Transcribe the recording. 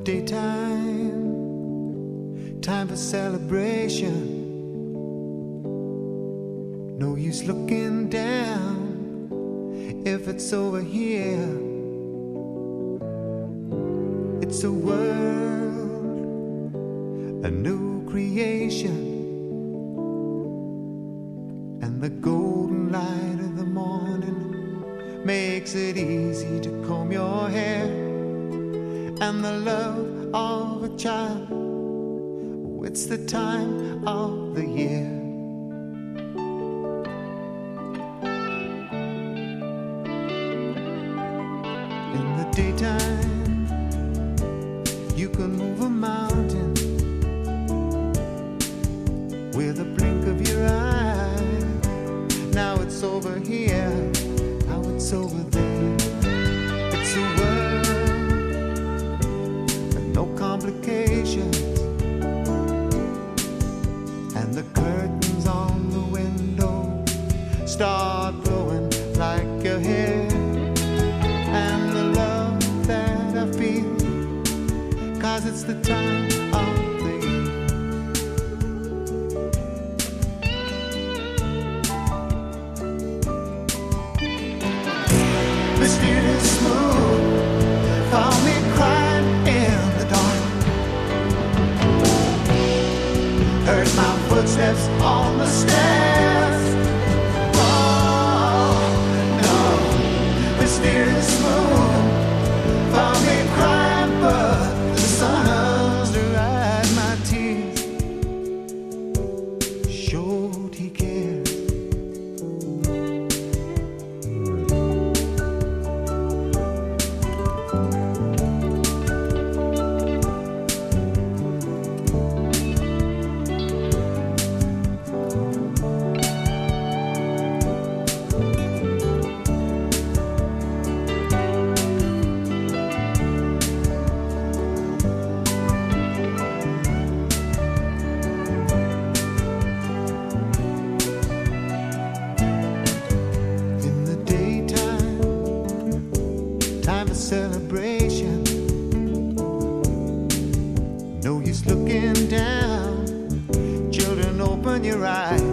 daytime, time for celebration. No use looking down if it's over here. It's a world, a new creation, and the golden light of the morning makes it easy to comb your hair. And the love of a child, oh, it's the time of the year. In the daytime, you can move a mountain with a blink of your eye. Now it's over here, now it's over there. It's a world with no complications, and the curtains on the window start blowing like your hair. And the love that I feel, 'cause it's the time of the year. Mysterious moon found me crying in the dark. Heard my footsteps on the stairs. Oh no, mysterious moon found me crying, but the sun dried my tears. Showed he cared. Celebration. No use looking down. Children, open your eyes.